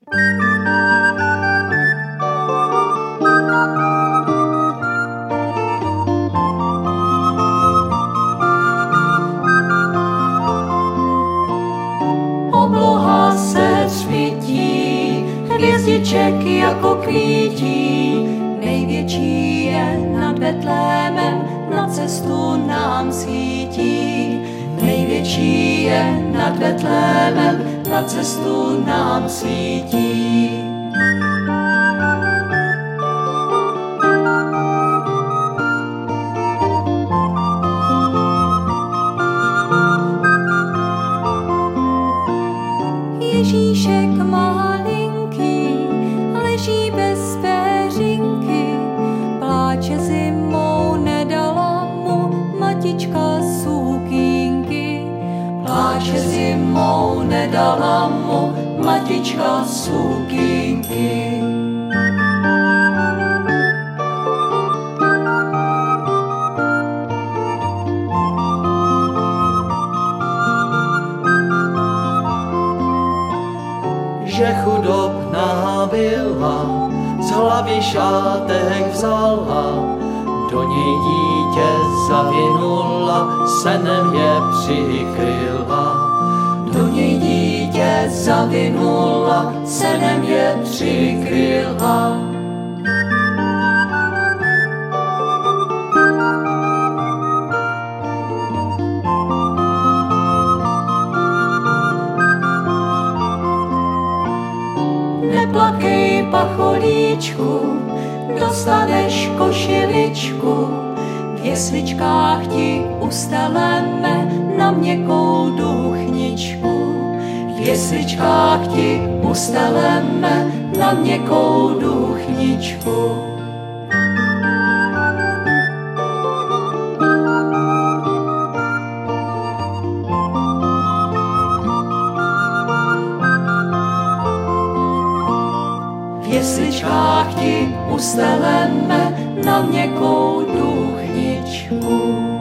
Obloha se svítí, hvězdiček jako kvítí, největší je nad Betlémem, na cestu nám svítí. Největší je nad Betlémem, na cestu nám svítí. Ježíšek malinký leží bez péřinky, pláče zimou, nedala mu matička sukínky. Pláče zimou, nedala mu matička sukínky. Že chudobná byla, z hlavy šátek vzala, do něj dítě zavinula, senem je přikryla. Do něj dítě zavinula, senem je přikryla. Neplakej, pacholíčku, dostaneš košiličku, v jesličkách ti usteleme na měkkou duchničku. V jesličkách ti usteleme na měkkou duchničku. V jesličkách ti usteleme na měkkou duchničku.